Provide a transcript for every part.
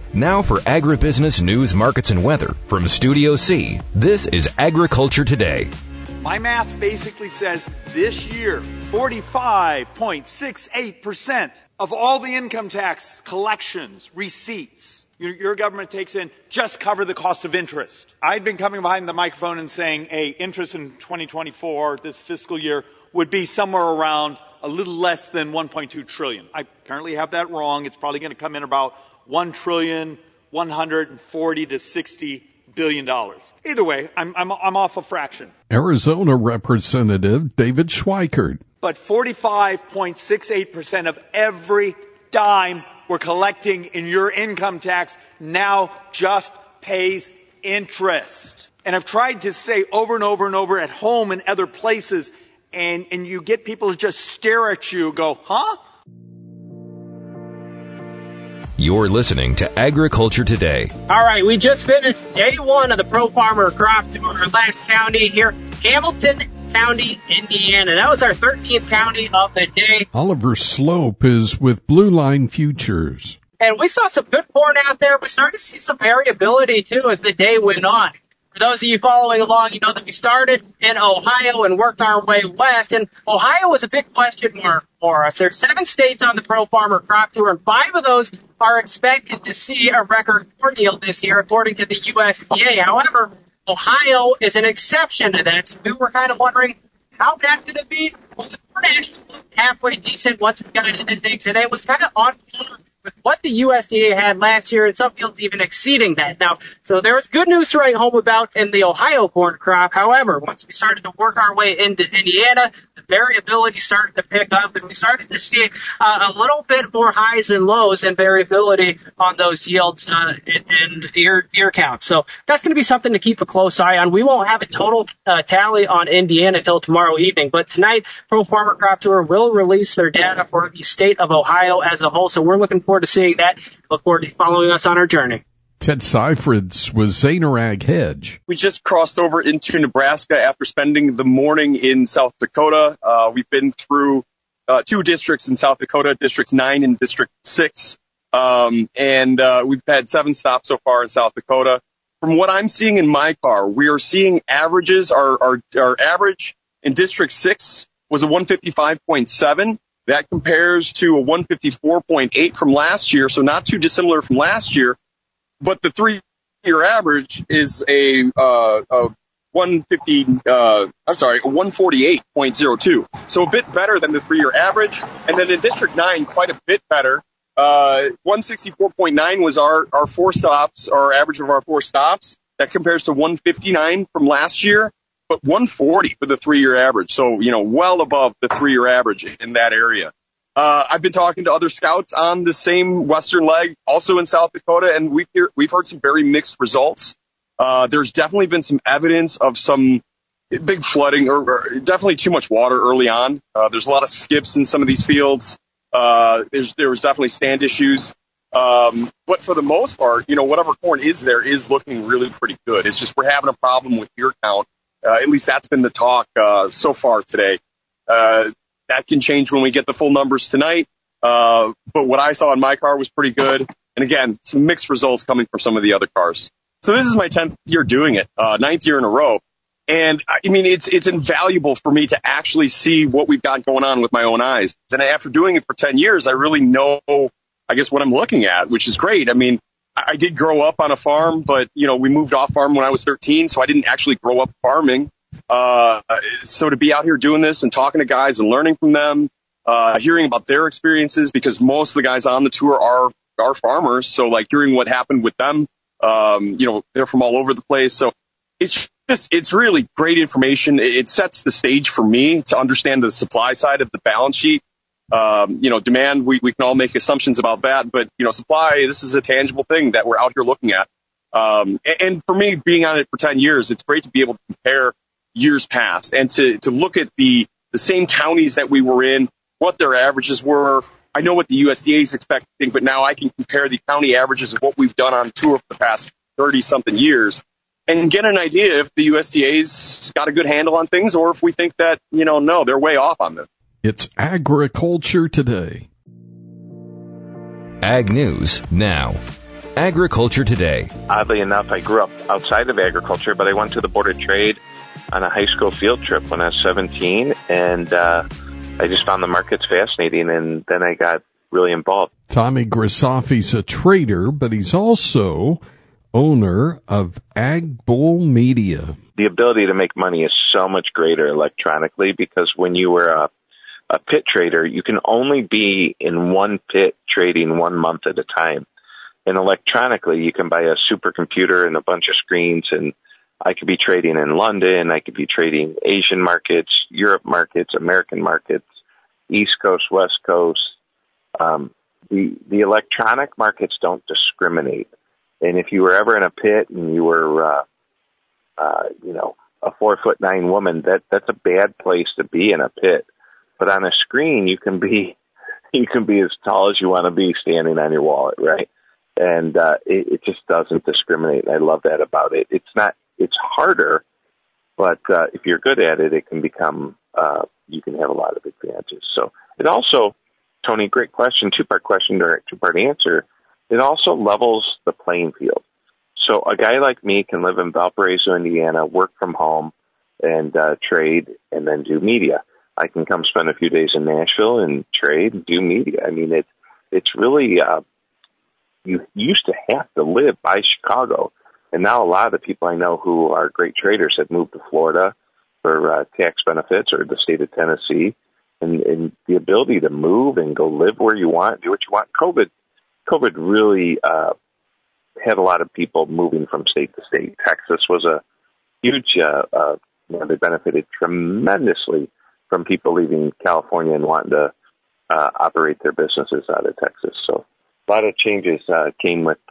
Now for agribusiness news, markets, and weather from Studio C, this is Agriculture Today. My math basically says this year, 45.68% of all the income tax collections, receipts, your government takes in just cover the cost of interest. I'd been coming behind the microphone and saying, interest in 2024, this fiscal year, would be somewhere around a little less than 1.2 trillion. I apparently have that wrong. It's probably going to come in about $1,140 to $60 billion. Either way, I'm off a fraction. Arizona Representative David Schweikert. But 45.68% of every dime we're collecting in your income tax now just pays interest. And I've tried to say over and over and over at home and other places, and you get people to just stare at you, go, huh? You're listening to Agriculture Today. All right, we just finished day one of the Pro Farmer Crop Tour, our last county here, Hamilton County, Indiana. That was our 13th county of the day. Oliver Slope is with Blue Line Futures. And we saw some good corn out there. We started to see some variability, too, as the day went on. For those of you following along, you know that we started in Ohio and worked our way west. And Ohio was a big question mark for us. There's 7 states on the Pro Farmer Crop Tour, and 5 of those are expected to see a record corn yield this year, according to the USDA. However, Ohio is an exception to that. So we were kind of wondering, how bad could it be? Well, the corn actually looked halfway decent once we got into things, and it was kind of on par with what the USDA had last year, and some fields even exceeding that. Now, so there was good news to write home about in the Ohio corn crop. However, once we started to work our way into Indiana, the variability started to pick up, and we started to see a little bit more highs and lows and variability on those yields and the ear count. So that's going to be something to keep a close eye on. We won't have a total tally on Indiana until tomorrow evening, but tonight, Pro Farmer Crop Tour will release their data for the state of Ohio as a whole. So we're looking forward to seeing that. Look forward to following us on our journey. Ted Seifrids with Zainarag Hedge. We just crossed over into Nebraska after spending the morning in South Dakota. We've been through 2 districts in South Dakota, District 9 and District 6. And we've had 7 stops so far in South Dakota. From what I'm seeing in my car, we are seeing averages. Our average in District 6 was a 155.7. That compares to a 154.8 from last year, so not too dissimilar from last year. But the 3-year average is a 148.02, so a bit better than the 3-year average. And then in District 9, quite a bit better. 164.9 was our 4 stops, our average of our 4 stops. That compares to 159 from last year, but 140 for the 3-year average. So, well above the 3-year average in that area. I've been talking to other scouts on the same western leg, also in South Dakota, and we've heard some very mixed results. There's definitely been some evidence of some big flooding or definitely too much water early on. There's a lot of skips in some of these fields. There was definitely stand issues. But for the most part, whatever corn is there is looking really pretty good. It's just we're having a problem with ear count. At least that's been the talk so far today. That can change when we get the full numbers tonight. But what I saw in my car was pretty good. And again, some mixed results coming from some of the other cars. So this is my 10th year doing it, 9th year in a row. And I mean, it's invaluable for me to actually see what we've got going on with my own eyes. And after doing it for 10 years, I really know, I guess, what I'm looking at, which is great. I mean, I did grow up on a farm, but, we moved off farm when I was 13, so I didn't actually grow up farming. So to be out here doing this and talking to guys and learning from them, hearing about their experiences, because most of the guys on the tour are farmers. So like hearing what happened with them, they're from all over the place. So it's really great information. It sets the stage for me to understand the supply side of the balance sheet. Demand, we can all make assumptions about that, but, supply, this is a tangible thing that we're out here looking at. And for me, being on it for 10 years, it's great to be able to compare years past and to look at the same counties that we were in, what their averages were. I know what the USDA is expecting, but now I can compare the county averages of what we've done on tour for the past 30-something years and get an idea if the USDA's got a good handle on things or if we think that, no, they're way off on this. It's Agriculture Today. Ag News Now. Agriculture Today. Oddly enough, I grew up outside of agriculture, but I went to the Board of Trade on a high school field trip when I was 17, and I just found the markets fascinating, and then I got really involved. Tommy Grisafi's a trader, but he's also owner of Ag Bull Media. The ability to make money is so much greater electronically, because when you were a pit trader, you can only be in one pit trading 1 month at a time. And electronically, you can buy a supercomputer and a bunch of screens, and I could be trading in London, I could be trading Asian markets, Europe markets, American markets, East Coast, West Coast. The electronic markets don't discriminate. And if you were ever in a pit and you were, a 4'9" woman, that's a bad place to be in a pit. But on a screen, you can be as tall as you want to be standing on your wallet, right? And it just doesn't discriminate. I love that about it. It's harder, but if you're good at it, it can become, you can have a lot of advantages. So it also, Tony, great question, two-part question or two-part answer. It also levels the playing field. So a guy like me can live in Valparaiso, Indiana, work from home, and trade, and then do media. I can come spend a few days in Nashville and trade and do media. I mean, it's really, you used to have to live by Chicago. And now a lot of the people I know who are great traders have moved to Florida for tax benefits, or the state of Tennessee. And the ability to move and go live where you want, do what you want. COVID really had a lot of people moving from state to state. Texas was a huge, they benefited tremendously from people leaving California and wanting to operate their businesses out of Texas. So a lot of changes came with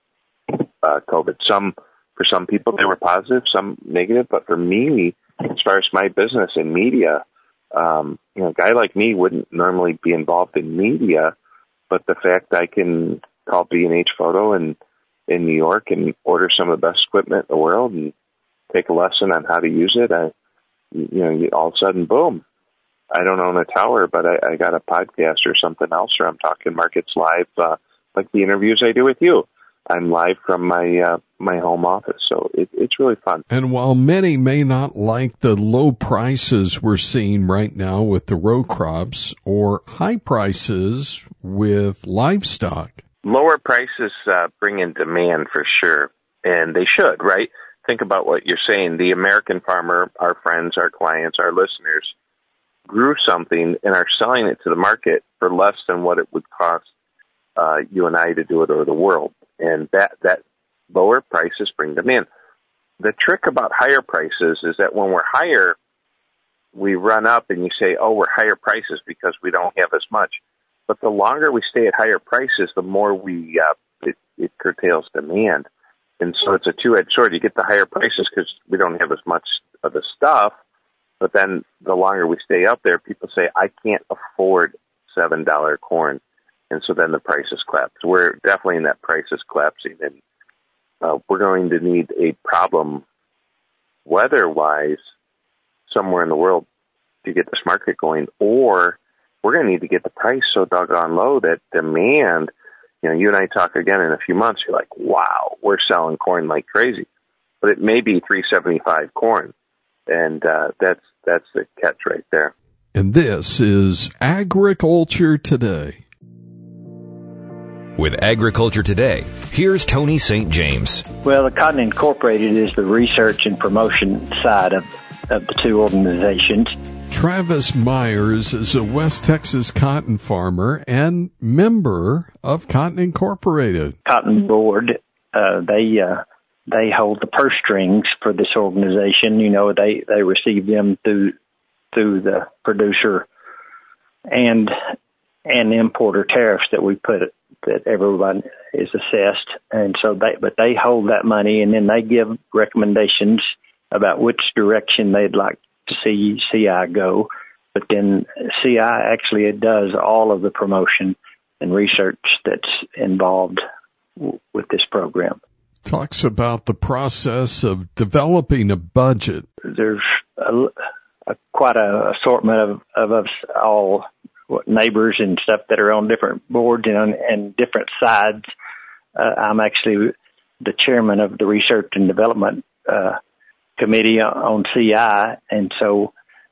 COVID. For some people, they were positive, some negative. But for me, as far as my business in media, a guy like me wouldn't normally be involved in media, but the fact I can call B&H Photo in New York and order some of the best equipment in the world and take a lesson on how to use it, all of a sudden, boom. I don't own a tower, but I got a podcast or something else, or I'm talking markets live, like the interviews I do with you. I'm live from my home office, so it's really fun. And while many may not like the low prices we're seeing right now with the row crops, or high prices with livestock, lower prices bring in demand for sure, and they should, right? Think about what you're saying. The American farmer, our friends, our clients, our listeners, grew something and are selling it to the market for less than what it would cost you and I to do it, or the world. And that lower prices bring demand. The trick about higher prices is that when we're higher, we run up and you say, oh, we're higher prices because we don't have as much. But the longer we stay at higher prices, the more it curtails demand. And so it's a two-edged sword. You get the higher prices because we don't have as much of the stuff. But then the longer we stay up there, people say, I can't afford $7 corn. And so then the prices collapse. We're definitely in that prices collapsing. And we're going to need a problem weather-wise somewhere in the world to get this market going. Or we're going to need to get the price so doggone low that demand, you and I talk again in a few months, you're like, wow, we're selling corn like crazy. But it may be $3.75 corn. And that's the catch right there. And this is Agriculture Today. With Agriculture Today, here's Tony St. James. Well, the Cotton Incorporated is the research and promotion side of the two organizations. Travis Myers is a West Texas cotton farmer and member of Cotton Incorporated. Cotton Board, they hold the purse strings for this organization. They receive them through the producer and importer tariffs that we put that everyone is assessed, and so they hold that money, and then they give recommendations about which direction they'd like to see CI go. But then CI actually does all of the promotion and research that's involved with this program. Talks about the process of developing a budget. There's quite a assortment of us all, neighbors and stuff that are on different boards and different sides I'm actually the chairman of the Research and Development Committee on CI, and so.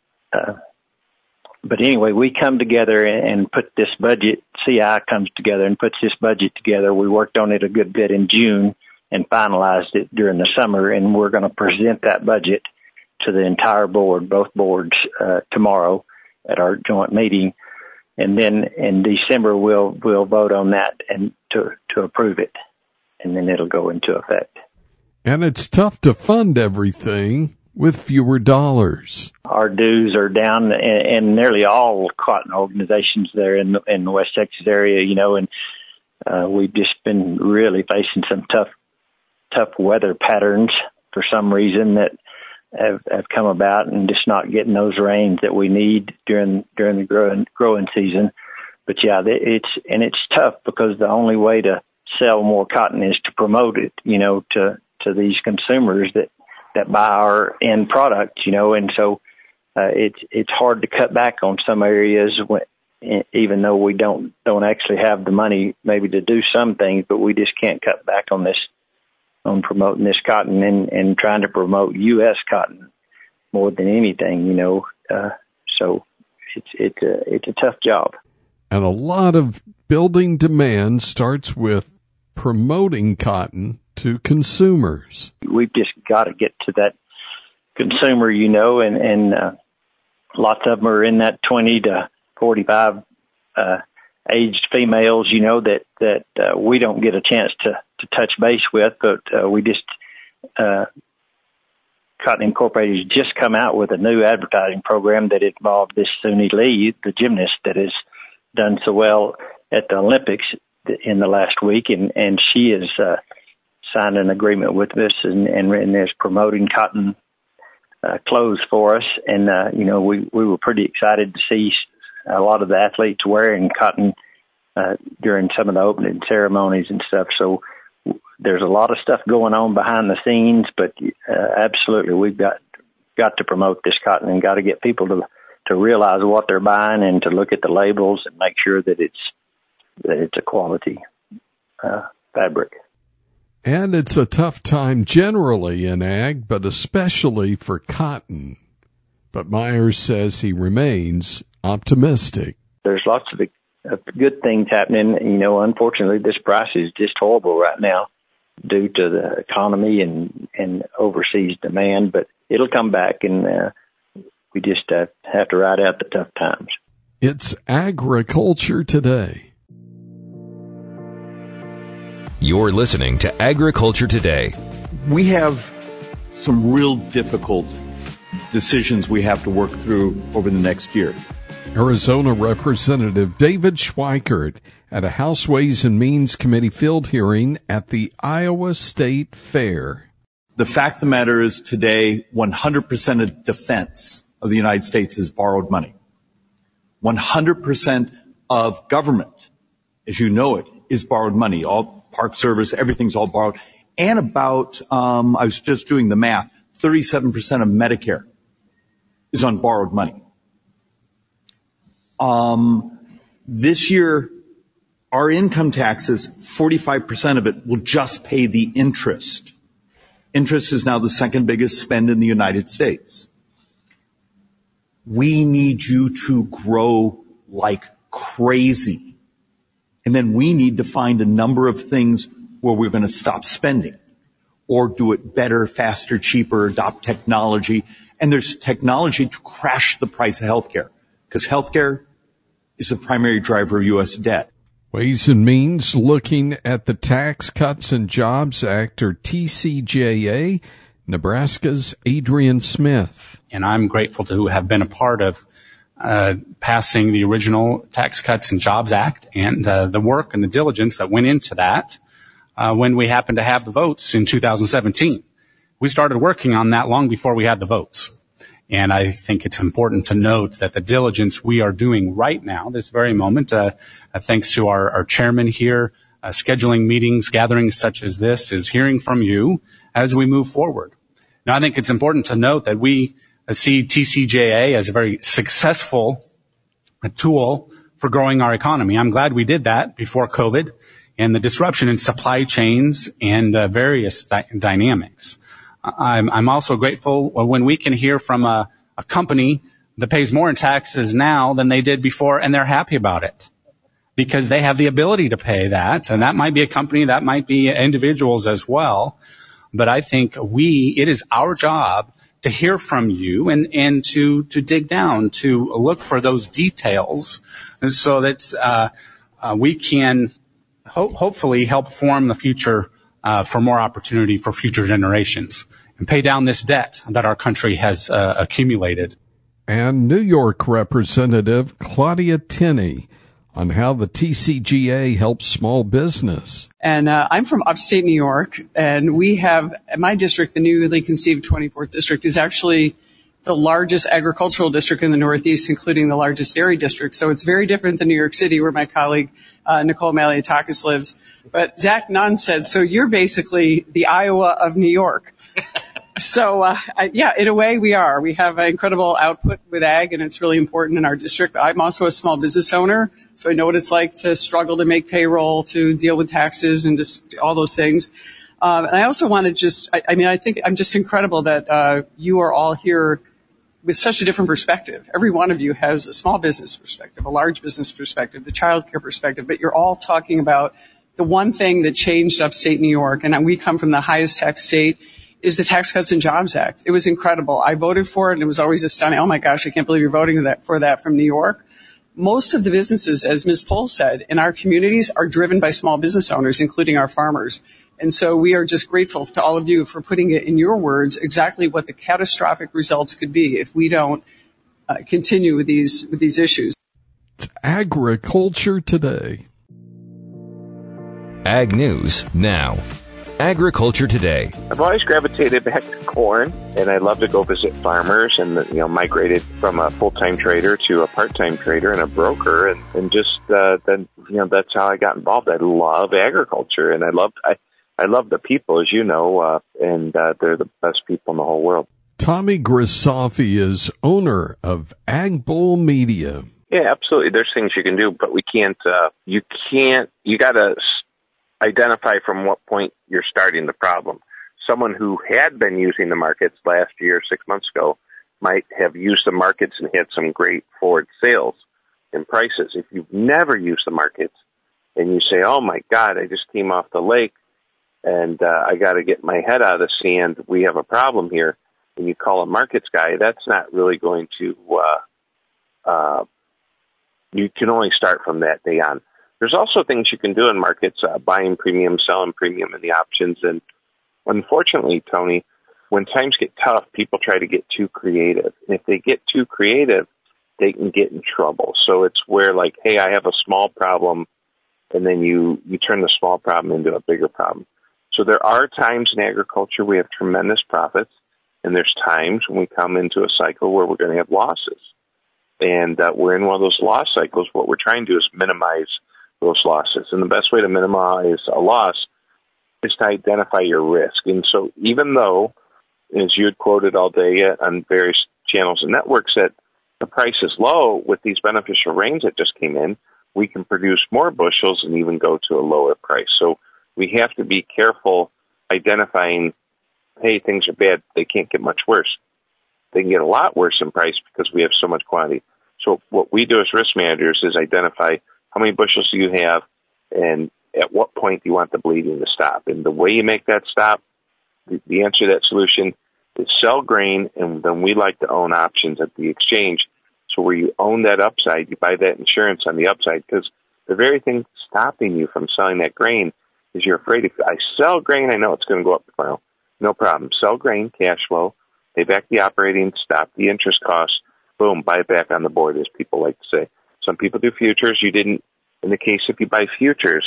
But anyway, we come together and put this budget. CI comes together and puts this budget together. We worked on it a good bit in June and finalized it during the summer, and we're going to present that budget to the entire board, both boards, tomorrow at our joint meeting. And then in December, we'll vote on that and to approve it, and then it'll go into effect. And it's tough to fund everything with fewer dollars. Our dues are down, and nearly all cotton organizations there in the West Texas area, and we've just been really facing some tough weather patterns for some reason that have come about, and just not getting those rains that we need during the growing season. But yeah, it's tough because the only way to sell more cotton is to promote it, to these consumers that buy our end product, and so it's hard to cut back on some areas even though we don't actually have the money maybe to do some things, but we just can't cut back on promoting this cotton and trying to promote U.S. cotton more than anything, so it's a tough job. And a lot of building demand starts with promoting cotton to consumers. We've just got to get to that consumer, and lots of them are in that 20 to 45 aged females, that we don't get a chance to touch base with, but we just Cotton Incorporated has just come out with a new advertising program that involved this Suni Lee, the gymnast that has done so well at the Olympics in the last week, and she has signed an agreement with us and is promoting cotton clothes for us. And, we were pretty excited to see a lot of the athletes wearing cotton during some of the opening ceremonies and stuff. So there's a lot of stuff going on behind the scenes, but absolutely we've got to promote this cotton and got to get people to realize what they're buying and to look at the labels and make sure that it's a quality fabric. And it's a tough time generally in ag, but especially for cotton. But Myers says he remains optimistic. There's lots of good things happening. Unfortunately, this price is just horrible right now due to the economy and overseas demand, but it'll come back, and we just have to ride out the tough times. It's Agriculture Today. You're listening to Agriculture Today. We have some real difficult decisions we have to work through over the next year. Arizona Representative David Schweikert at a House Ways and Means Committee field hearing at the Iowa State Fair. The fact of the matter is today, 100% of defense of the United States is borrowed money. 100% of government, as you know it, is borrowed money. All Park Service, everything's all borrowed. And about, I was just doing the math, 37% of Medicare is on borrowed money. This year, our income taxes, 45% of it will just pay the interest. Interest is now the second biggest spend in the United States. We need you to grow like crazy. And then we need to find a number of things where we're going to stop spending or do it better, faster, cheaper, adopt technology. And there's technology to crash the price of healthcare because healthcare is the primary driver of U.S. debt. Ways and Means looking at the Tax Cuts and Jobs Act, or TCJA, Nebraska's Adrian Smith. And I'm grateful to have been a part of passing the original Tax Cuts and Jobs Act and the work and the diligence that went into that when we happened to have the votes in 2017. We started working on that long before we had the votes. And I think it's important to note that the diligence we are doing right now, this very moment, thanks to our chairman here, scheduling meetings, gatherings such as this, is hearing from you as we move forward. Now, I think it's important to note that we see TCJA as a very successful tool for growing our economy. I'm glad we did that before COVID. and the disruption in supply chains and various dynamics. I'm also grateful when we can hear from a company that pays more in taxes now than they did before, and they're happy about it because they have the ability to pay that. And that might be a company, that might be individuals as well. But I think it is our job to hear from you and to dig down, to look for those details so that we can hopefully help form the future for more opportunity for future generations and pay down this debt that our country has accumulated. And New York Representative Claudia Tenney on how the TCGA helps small business. And I'm from upstate New York, and we have, my district, the newly conceived 24th district, is actually the largest agricultural district in the Northeast, including the largest dairy district. So it's very different than New York City, where my colleague Nicole Malliotakis lives. But Zach Nunn said, so you're basically the Iowa of New York. So, yeah, in a way we are. We have an incredible output with ag, and it's really important in our district. I'm also a small business owner, so I know what it's like to struggle to make payroll, to deal with taxes, and just all those things. And I also want to I think I'm just incredible that you are all here with such a different perspective. Every one of you has a small business perspective, a large business perspective, the child care perspective, but you're all talking about the one thing that changed upstate New York, and we come from the highest tax state, is the Tax Cuts and Jobs Act. It was incredible. I voted for it, and it was always astounding. Oh, my gosh, I can't believe you're voting for that from New York. Most of the businesses, as Ms. Pohl said, in our communities are driven by small business owners, including our farmers. And so we are just grateful to all of you for putting it in your words exactly what the catastrophic results could be if we don't continue with these issues. It's Agriculture Today. Ag News Now. Agriculture Today. I've always gravitated back to corn, and I love to go visit farmers, and migrated from a full-time trader to a part-time trader and a broker, and just then that's how I got involved. I love agriculture, and I love the people, as you know, and they're the best people in the whole world. Tommy Grisafi is owner of Ag Bull Media. Yeah, absolutely. There's things you can do, but we can't. You got to identify from what point you're starting the problem. Someone who had been using the markets last year, 6 months ago, might have used the markets and had some great forward sales and prices. If you've never used the markets and you say, oh my God, I just came off the lake and I got to get my head out of the sand, we have a problem here, and you call a markets guy, that's not really going to, you can only start from that day on. There's also things you can do in markets, buying premium, selling premium, and the options. And unfortunately, Tony, when times get tough, people try to get too creative. And if they get too creative, they can get in trouble. So it's where, like, hey, I have a small problem, and then you turn the small problem into a bigger problem. So there are times in agriculture we have tremendous profits, and there's times when we come into a cycle where we're going to have losses. And we're in one of those loss cycles. What we're trying to do is minimize those losses. And the best way to minimize a loss is to identify your risk. And so even though, as you had quoted all day on various channels and networks, that the price is low, with these beneficial rains that just came in, we can produce more bushels and even go to a lower price. So we have to be careful identifying, hey, things are bad. They can't get much worse. They can get a lot worse in price because we have so much quantity. So what we do as risk managers is identify how many bushels do you have, and at what point do you want the bleeding to stop? And the way you make that stop, the answer to that solution is sell grain, and then we like to own options at the exchange. So where you own that upside, you buy that insurance on the upside, because the very thing stopping you from selling that grain is you're afraid if I sell grain, I know it's going to go up tomorrow. No problem. Sell grain, cash flow, pay back the operating, stop the interest costs, boom, buy it back on the board, as people like to say. Some people do futures. You didn't. In the case if you buy futures,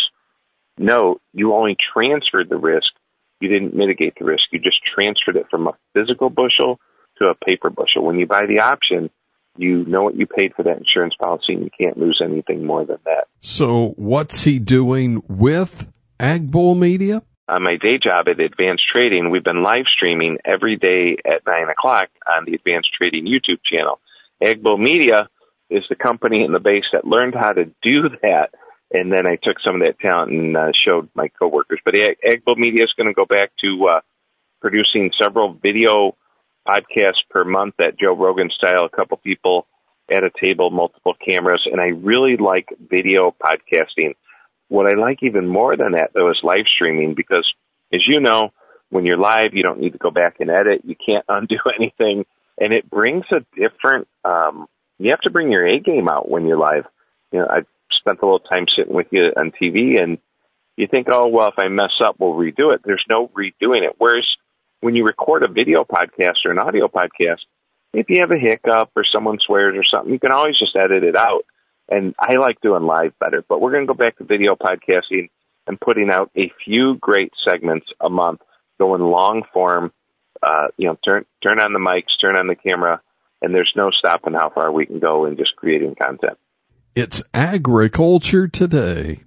no, you only transferred the risk. You didn't mitigate the risk. You just transferred it from a physical bushel to a paper bushel. When you buy the option, you know what you paid for that insurance policy, and you can't lose anything more than that. So what's he doing with Ag Bull Media? On my day job at Advanced Trading, we've been live streaming every day at 9 o'clock on the Advanced Trading YouTube channel. Ag Bull Media is the company in the base that learned how to do that and then I took some of that talent and showed my coworkers. But AgBull Media is going to go back to producing several video podcasts per month at Joe Rogan style, a couple people at a table, multiple cameras, and I really like video podcasting. What I like even more than that, though, is live streaming, because, as you know, when you're live, you don't need to go back and edit. You can't undo anything, and it brings a different you have to bring your A game out when you're live. You know, I've spent a little time sitting with you on TV, and you think, oh, well, if I mess up, we'll redo it. There's no redoing it. Whereas when you record a video podcast or an audio podcast, if you have a hiccup or someone swears or something, you can always just edit it out. And I like doing live better. But we're going to go back to video podcasting and putting out a few great segments a month, going long form, turn on the mics, turn on the camera, and there's no stopping how far we can go in just creating content. It's Agriculture Today.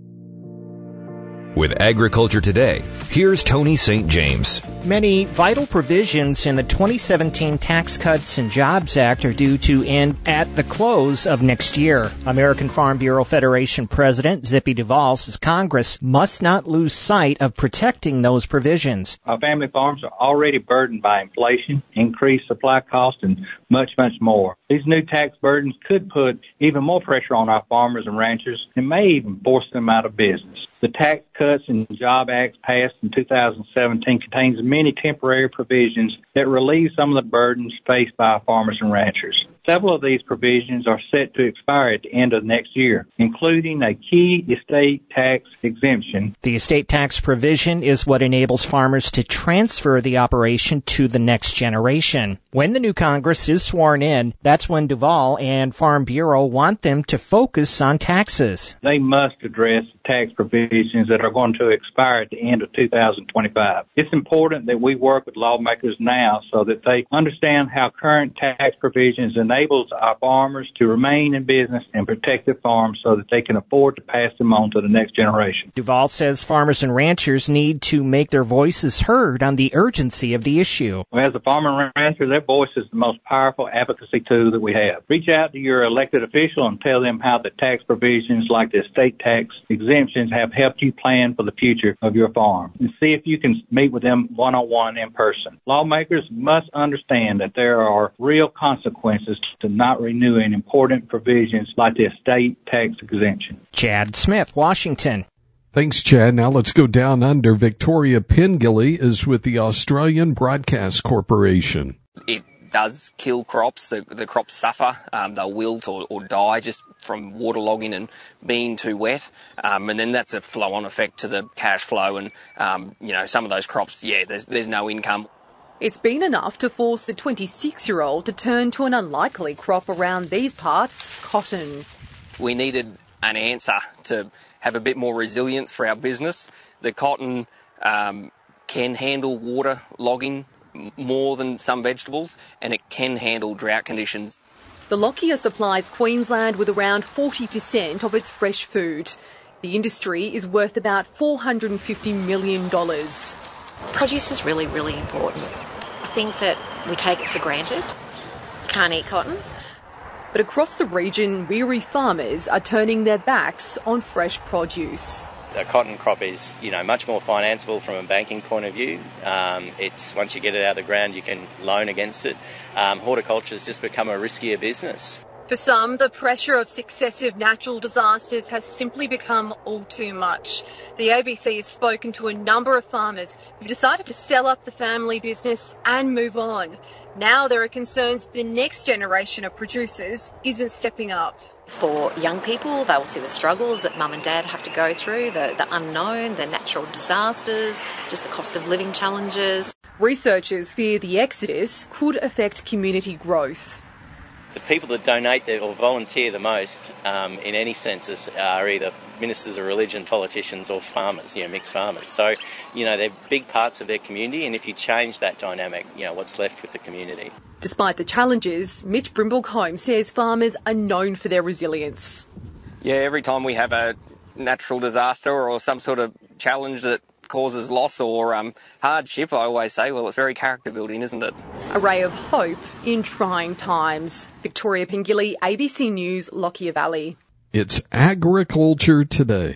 With Agriculture Today, here's Tony St. James. Many vital provisions in the 2017 Tax Cuts and Jobs Act are due to end at the close of next year. American Farm Bureau Federation President Zippy Duvall says Congress must not lose sight of protecting those provisions. Our family farms are already burdened by inflation, increased supply costs, and much, much more. These new tax burdens could put even more pressure on our farmers and ranchers and may even force them out of business. The Tax Cuts and Jobs Act passed in 2017 contains many temporary provisions that relieve some of the burdens faced by our farmers and ranchers. Several of these provisions are set to expire at the end of next year, including a key estate tax exemption. The estate tax provision is what enables farmers to transfer the operation to the next generation. When the new Congress is sworn in, that's when Duvall and Farm Bureau want them to focus on taxes. They must address the tax provisions that are going to expire at the end of 2025. It's important that we work with lawmakers now so that they understand how current tax provisions enables our farmers to remain in business and protect their farms so that they can afford to pass them on to the next generation. Duvall says farmers and ranchers need to make their voices heard on the urgency of the issue. Well, as a farmer and rancher, their voice is the most powerful advocacy tool that we have. Reach out to your elected official and tell them how the tax provisions like the estate tax exemptions have helped you plan for the future of your farm. And see if you can meet with them one-on-one in person. Lawmakers must understand that there are real consequences to not renewing important provisions like the estate tax exemption. Chad Smith, Washington. Thanks, Chad. Now let's go down under. Victoria Pingilly is with the Australian Broadcast Corporation. It does kill crops. The crops suffer. They'll wilt or die just from waterlogging and being too wet. And then that's a flow-on effect to the cash flow. And, some of those crops, there's no income. It's been enough to force the 26-year-old to turn to an unlikely crop around these parts, cotton. We needed an answer to have a bit more resilience for our business. The cotton can handle water logging more than some vegetables, and it can handle drought conditions. The Lockyer supplies Queensland with around 40% of its fresh food. The industry is worth about $450 million. Produce is really, really important. I think that we take it for granted. Can't eat cotton. But across the region, weary farmers are turning their backs on fresh produce. The cotton crop is, much more financeable from a banking point of view. It's once you get it out of the ground, you can loan against it. Horticulture has just become a riskier business. For some, the pressure of successive natural disasters has simply become all too much. The ABC has spoken to a number of farmers who've decided to sell up the family business and move on. Now there are concerns the next generation of producers isn't stepping up. For young people, they will see the struggles that mum and dad have to go through, the unknown, the natural disasters, just the cost of living challenges. Researchers fear the exodus could affect community growth. The people that donate or volunteer the most in any census are either ministers of religion, politicians or farmers, mixed farmers. So, they're big parts of their community, and if you change that dynamic, what's left with the community? Despite the challenges, Mitch Brimble-Combe says farmers are known for their resilience. Yeah, every time we have a natural disaster or some sort of challenge that causes loss or hardship, I always say, well, it's very character building, isn't it? A ray of hope in trying times. Victoria Pingilly, ABC News, Lockyer Valley. It's Agriculture Today.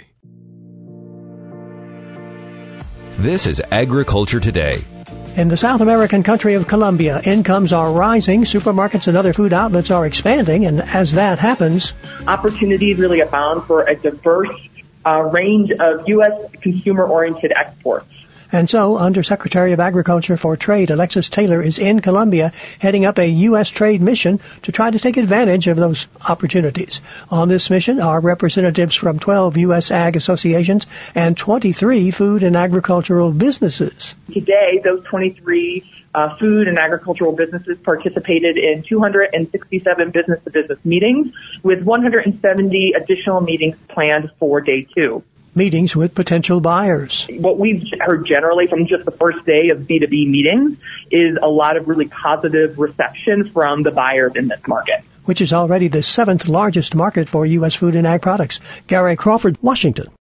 This is Agriculture Today. In the South American country of Colombia, incomes are rising, supermarkets and other food outlets are expanding, and as that happens, opportunities really abound for a diverse range of U.S. consumer-oriented exports. And so, Undersecretary of Agriculture for Trade Alexis Taylor is in Colombia heading up a U.S. trade mission to try to take advantage of those opportunities. On this mission are representatives from 12 U.S. ag associations and 23 food and agricultural businesses. Today, those 23 food and agricultural businesses participated in 267 business-to-business meetings, with 170 additional meetings planned for day 2. Meetings with potential buyers. What we've heard generally from just the first day of B2B meetings is a lot of really positive reception from the buyers in this market, which is already the 7th largest market for U.S. food and ag products. Gary Crawford, Washington.